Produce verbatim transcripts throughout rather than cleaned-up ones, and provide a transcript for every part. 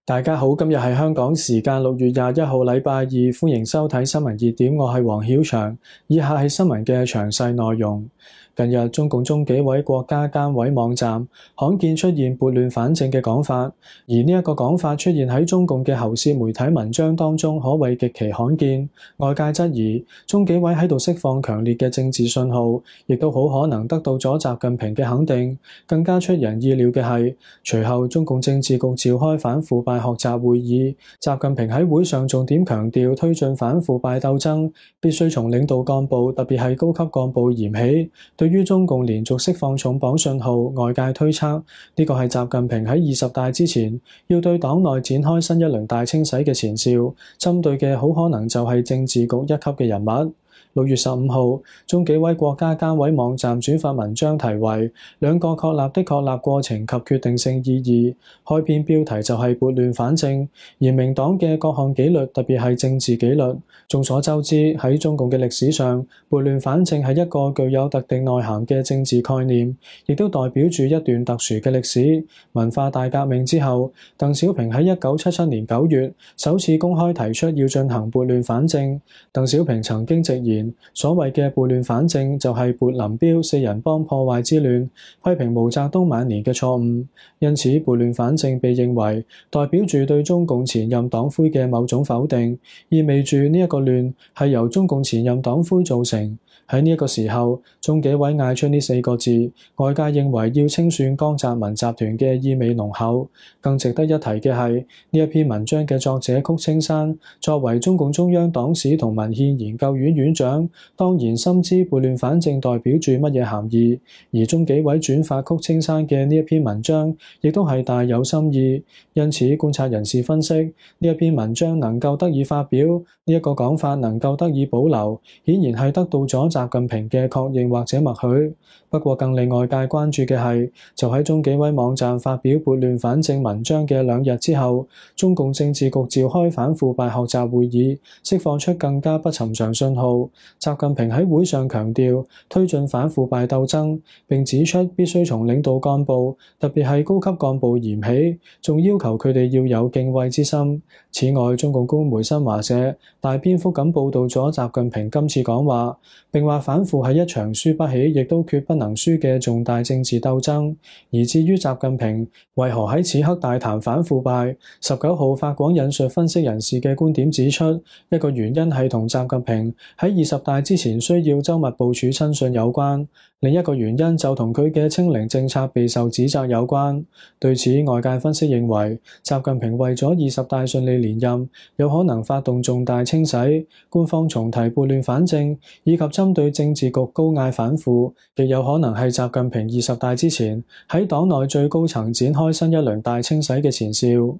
大家好，今日係香港時間六月廿一號禮拜二，歡迎收睇新聞熱點，我係黃曉翔。以下係新聞嘅詳細內容。近日，中共中紀委國家監委網站罕見出現撥亂反正嘅講法，而呢一個講法出現喺中共嘅喉舌媒體文章當中，可謂極其罕見。外界質疑中紀委喺度釋放強烈嘅政治信號，亦都好可能得到咗習近平嘅肯定。更加出人意料嘅係，隨後中共政治局召開反腐敗學習會議，習近平喺會上重點強調推進反腐敗鬥爭，必須從領導幹部，特別係高級幹部嫌起。對於中共連續釋放重磅信號，外界推測呢個係習近平喺二十大之前要對黨內展開新一輪大清洗嘅前兆，針對嘅好可能就係政治局一級嘅人物。六月十五號，中紀委國家監委網站轉發文章題為兩個確立的確立過程及決定性意義，開篇標題就係撥亂反正，嚴明黨嘅各項紀律，特別係政治紀律。眾所周知，喺中共嘅歷史上，撥亂反正係一個具有特定內涵嘅政治概念，亦都代表住一段特殊嘅歷史。文化大革命之後，鄧小平喺一九七七年九月首次公開提出要進行撥亂反正。鄧小平曾經直言，所謂嘅撥亂反正就係撥林彪四人幫破壞之亂，批評毛澤東晚年嘅錯誤。因此，撥亂反正被認為代表住對中共前任黨魁嘅某種否定，意味住呢一個亂係由中共前任黨魁造成。喺呢一個時候，中紀委嗌出呢四個字，外界認為要清算江澤民集團嘅意味濃厚。更值得一提嘅係，呢一篇文章嘅作者曲青山，作為中共中央黨史同文獻研究院院長，當然深知撥亂反正代表住乜嘢含義。而中紀委轉發曲青山嘅呢一篇文章，亦都係大有深意。因此，觀察人士分析，呢一篇文章能夠得以發表，呢一個講法能夠得以保留，顯然係得到咗習近平嘅確認或者默許。不過更令外界關注嘅係，就喺中紀委網站發表撥亂反正文章嘅兩日之後，中共政治局召開反腐敗學習會議，釋放出更加不尋常信號。習近平喺會上強調推進反腐敗鬥爭，並指出必須從領導幹部，特別係高級幹部嫌起，仲要求佢哋要有敬畏之心。此外，中共官媒新華社大篇幅咁報導咗習近平今次講話，並話反腐係一場輸不起亦都決不能輸嘅重大政治鬥爭。而至於習近平為何喺此刻大談反腐敗，十九號法廣引述分析人士嘅觀點指出，一個原因係同習近平喺二十大之前需要周密部署親信有關，另一個原因就同佢嘅清零政策備受指責有關。對此，外界分析認為，習近平為咗二十大順利連任，有可能發動重大清洗，官方重提撥亂反正，以及針對政治局高嗌反腐，亦有可能係習近平二十大之前喺黨內最高層展開新一輪大清洗嘅前兆。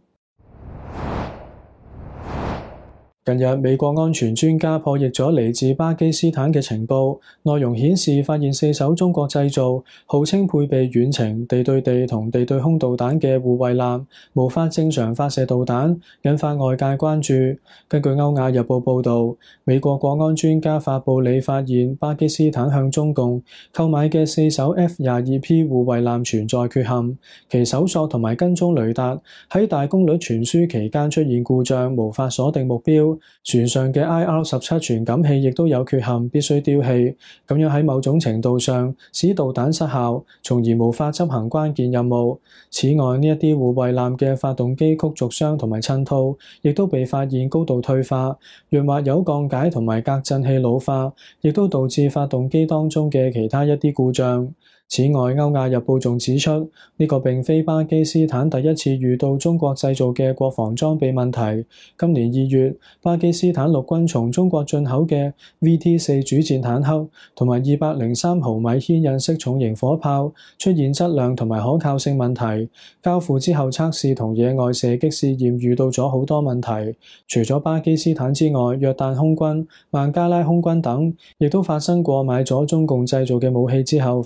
近日，美國安全專家破譯咗嚟自巴基斯坦嘅情報，內容顯示發現四艘中國製造、號稱配備遠程、地對地同地對空導彈嘅護衛艦，無法正常發射導彈，引發外界關注。根據歐亞日報報導，美國國安專家發布里發現巴基斯坦向中共購買嘅四艘 F 廿二 P 護衛艦存在缺陷，其搜索同埋跟蹤雷達喺大功率傳輸期間出現故障，無法鎖定目標。船上嘅 I R 十七傳感器亦都有缺陷，必須丟棄。咁樣喺某種程度上使導彈失效，從而無法執行關鍵任務。此外，呢一啲護衛艦嘅發動機曲軸箱同埋襯套，亦都被發現高度退化，潤滑油降解同埋隔震器老化，亦都導致發動機當中嘅其他一啲故障。此外，歐亞日報仲指出，呢個並非巴基斯坦第一次遇到中國製造嘅國防裝備問題。今年二月，巴基斯坦陸軍從中國進口嘅 V T 四主戰坦克同埋二百零三毫米牽引式重型火炮出現質量同埋可靠性問題，交付之後測試同野外射擊試驗遇到咗好多問題。除咗巴基斯坦之外，約旦空軍、孟加拉空軍等亦都發生過買咗中共製造嘅武器之後發現質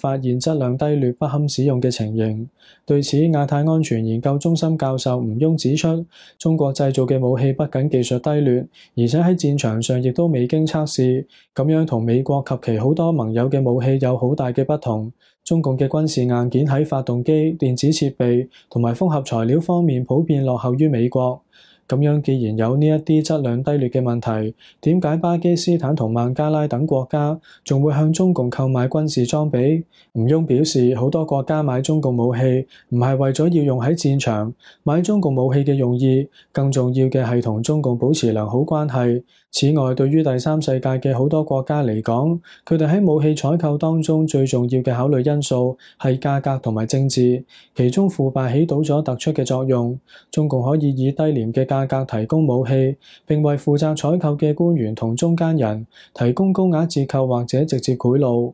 質量低劣不堪使用嘅情形。對此，亞太安全研究中心教授吳雍指出，中國製造嘅武器不僅技術低劣，而且喺戰場上亦都未經測試，咁樣同美國及其好多盟友嘅武器有好大嘅不同。中共嘅軍事硬件喺發動機、電子設備同埋複合材料方面普遍落後於美國。咁樣既然有呢一啲質量低劣嘅問題，點解巴基斯坦同孟加拉等國家仲會向中共購買軍事裝備？吳雍表示，好多國家買中共武器唔係為咗要用喺戰場，買中共武器嘅用意更重要嘅係同中共保持良好關係。此外，對於第三世界嘅好多國家嚟講，佢哋喺武器採購當中最重要嘅考慮因素係價格同埋政治，其中腐敗起到咗突出嘅作用。中共可以以低廉嘅價價格提供武器，並為負責採購嘅官員同中間人提供高額折扣或者直接賄賂。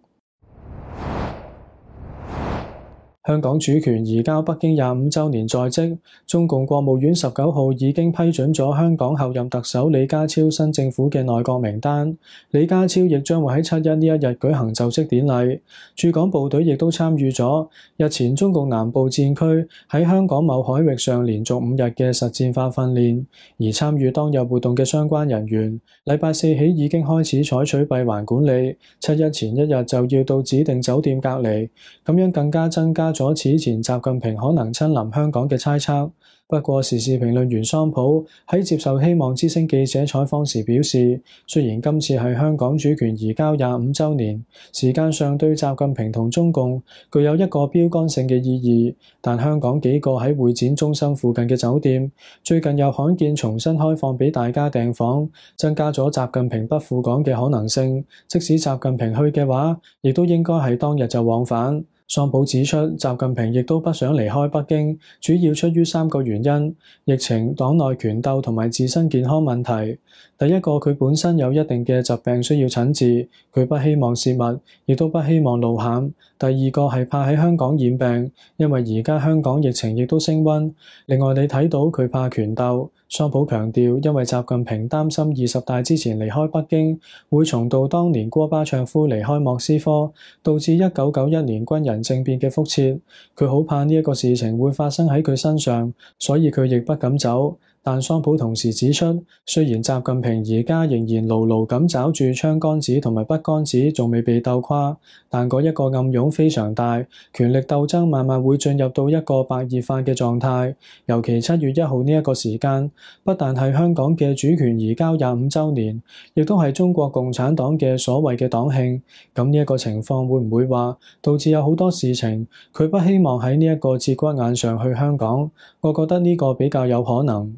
香港主權移交北京廿五週年在即，中共國務院十九號已經批准咗香港候任特首李家超新政府嘅內閣名單。李家超亦將會喺七一呢一日舉行就職典禮，駐港部隊亦都參與咗日前中共南部戰區喺香港某海域上連續五日嘅實戰化訓練，而參與當日活動嘅相關人員，禮拜四起已經開始採取閉環管理，七一前一日就要到指定酒店隔離，咁樣更加增加咗此前習近平可能親臨香港嘅猜測。不過時事評論員桑普喺接受希望之聲記者採訪時表示，雖然今次係香港主權移交廿五週年，時間上對習近平同中共具有一個標桿性嘅意義，但香港幾個喺會展中心附近嘅酒店最近又罕見重新開放俾大家訂房，增加咗習近平不赴港嘅可能性。即使習近平去嘅話，亦都應該係當日就往返。桑普指出，習近平亦都不想離開北京，主要出於三個原因：疫情、黨內權鬥同埋自身健康問題。第一個，佢本身有一定嘅疾病需要診治，佢不希望泄密，亦都不希望露餡。第二個係怕喺香港染病，因為而家香港疫情亦都升溫。另外，你睇到佢怕權鬥。桑普強調，因為習近平擔心二十大之前離開北京，會重蹈當年戈巴卓夫離開莫斯科，導致一九九一年軍人政變嘅覆轍。佢好怕呢一個事情會發生喺佢身上，所以佢亦不敢走。但桑普同時指出，雖然習近平而家仍然牢牢咁抓住槍桿子同埋筆桿子，仲未被鬥垮，但嗰一個暗湧非常大，權力鬥爭慢慢會進入到一個白熱化嘅狀態。尤其七月一號呢一個時間，不但係香港嘅主權移交廿五週年，亦都係中國共產黨嘅所謂嘅黨慶。咁呢一個情況會唔會話導致有好多事情佢不希望喺呢一個節骨眼上去香港？我覺得呢個比較有可能。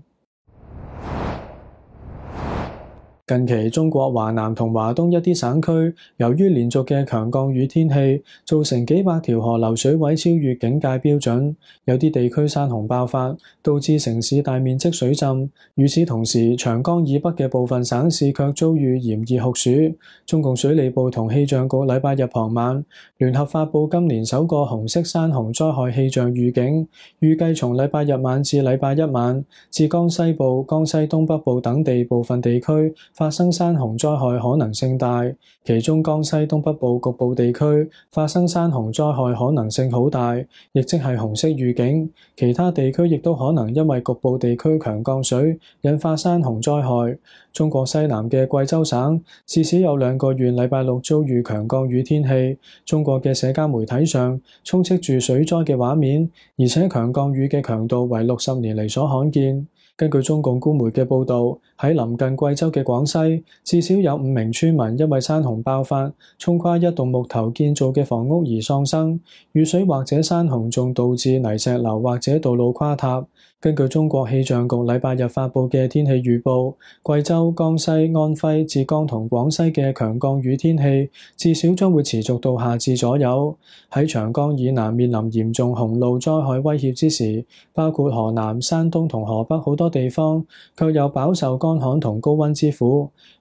近期中國華南同華東一啲省區，由於連續嘅強降雨天氣，造成幾百條河流水位超越警戒標準，有啲地區山洪爆發，導致城市大面積水浸。與此同時，長江以北嘅部分省市卻遭遇炎熱酷暑。中共水利部同氣象局禮拜日傍晚聯合發布今年首個紅色山洪災害氣象預警，預計從禮拜日晚至禮拜一晚，浙江西部、江西東北部等地部分地區發生山洪災害可能性大，其中江西東北部局部地區發生山洪災害可能性好大，亦即係紅色預警。其他地區亦都可能因為局部地區強降水引發山洪災害。中國西南嘅貴州省至少有兩個縣禮拜六遭遇強降雨天氣，中國嘅社交媒體上充斥住水災嘅畫面，而且強降雨嘅強度為六十年嚟所罕見。根據中共官媒嘅報導，喺臨近貴州嘅廣西，至少有五名村民因為山洪爆發，衝垮一棟木頭建造嘅房屋而喪生。雨水或者山洪仲導致泥石流或者道路垮塌。根據中國氣象局禮拜日發布嘅天氣預報，貴州、江西、安徽、浙江同廣西嘅強降雨天氣至少將會持續到夏至左右。喺長江以南面臨嚴重洪澇災害威脅之時，包括河南、山東同河北好多地方卻又飽受乾旱同高溫之苦。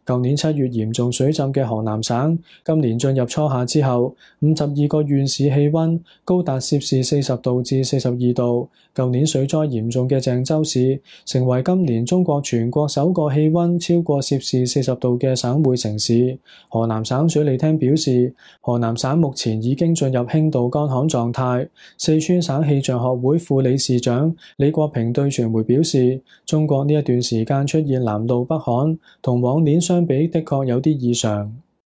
舊年七月嚴重水浸嘅河南省，今年進入初夏之後，五十二個縣市氣溫高達攝氏四十度至四十二度。舊年水災嚴重嘅鄭州市，成為今年中國全國首個氣溫超過攝氏四十度嘅省會城市。河南省水利廳表示，河南省目前已經進入輕度乾旱狀態。四川省氣象學會副理事長李國平對傳媒表示，中國呢一段時間出現南澇北旱，同往年相比的確有啲異常。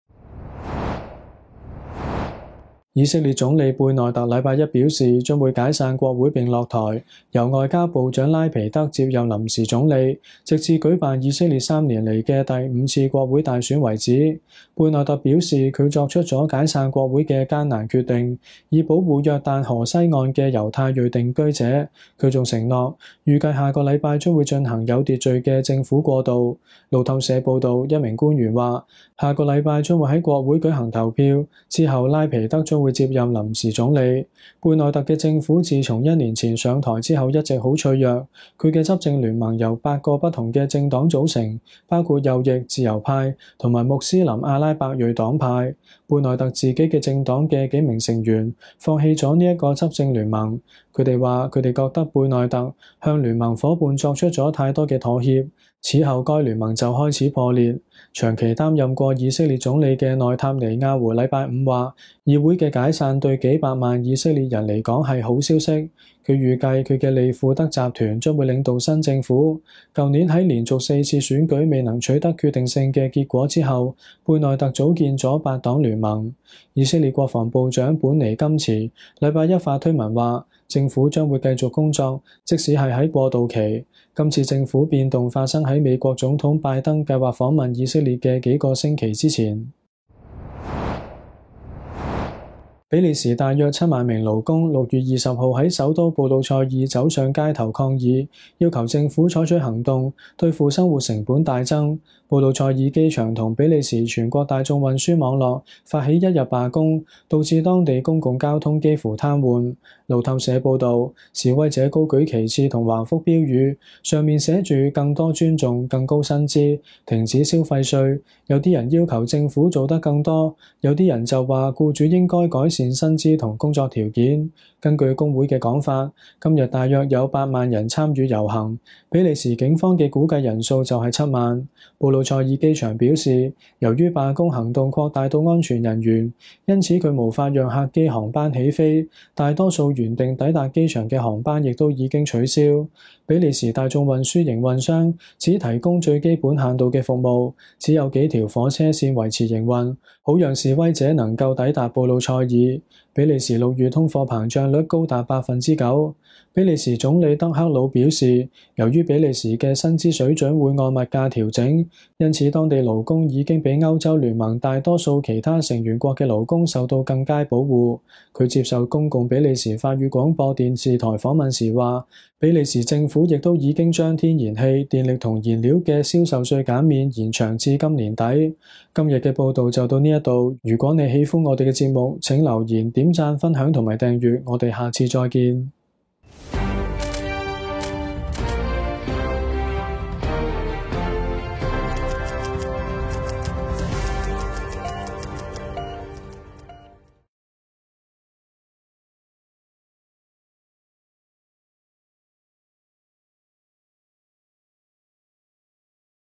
以色列總理貝內特禮拜一表示，將會解散國會並落台，由外交部長拉皮德接任臨時總理，直至舉辦以色列三年嚟嘅第五次國會大選為止。貝內特表示，佢作出咗解散國會嘅艱難決定，以保護約旦河西岸嘅猶太裔定居者。佢仲承諾，預計下個禮拜將會進行有秩序嘅政府過渡。路透社報道，一名官員話，下個禮拜將會喺國會舉行投票，之後拉皮德將會接任臨時總理。貝內特嘅政府自從一年前上台之後一直好脆弱。佢嘅執政聯盟由八個不同嘅政黨組成，包括右翼、自由派同埋穆斯林阿拉伯裔黨派。貝內特自己嘅政黨嘅幾名成員放棄咗呢一個執政聯盟。佢哋話，佢哋覺得貝內特向聯盟夥伴作出咗太多嘅妥協。此後該聯盟就開始破裂。長期擔任過以色列總理嘅內塔尼亞胡禮拜五話，議會嘅解散對幾百萬以色列人嚟講係好消息。佢預計佢嘅利庫德集團將會領導新政府。舊年喺連續四次選舉未能取得決定性嘅結果之後，貝內特組建咗八黨聯盟。以色列國防部長本尼金茨禮拜一發推文話，政府將會繼續工作，即使係喺過渡期。今次政府變動發生喺美國總統拜登計劃訪問以色列嘅幾個星期之前。比利時大約七萬名勞工六月二十號喺首都布魯塞爾走上街頭抗議，要求政府採取行動，對付生活成本大增。布魯塞爾機場同比利時全國大眾運輸網絡發起一日罷工，導致當地公共交通幾乎癱瘓。路透社報導，示威者高舉旗幟同橫幅標語，上面寫住更多尊重、更高薪資、停止消費稅。有啲人要求政府做得更多，有啲人就話僱主應該改善薪資同工作條件。根據工會嘅講法，今日大約有八萬人參與遊行，比利時警方嘅估計人數就係七萬。布魯塞爾機場表示，由於罷工行動擴大到安全人員，因此佢無法讓客機航班起飛，大多數原定抵達機場嘅航班亦都已經取消。比利時大眾運輸營運商只提供最基本限度嘅服務，只有幾條火車線維持營運，好讓示威者能夠抵達布魯塞爾。比利時六月通貨膨脹率高達百分之九。比利時總理德克魯表示，由於比利時嘅薪資水準會按物價調整，因此當地勞工已經比歐洲聯盟大多數其他成員國嘅勞工受到更佳保護。佢接受公共比利時法語廣播電視台訪問時話，比利時政府亦都已經將天然氣、電力同燃料嘅銷售稅減免延長至今年底。今日嘅報導就到呢一度。如果你喜歡我哋嘅節目，請留言、點讚、分享同埋訂閱。我哋下次再見。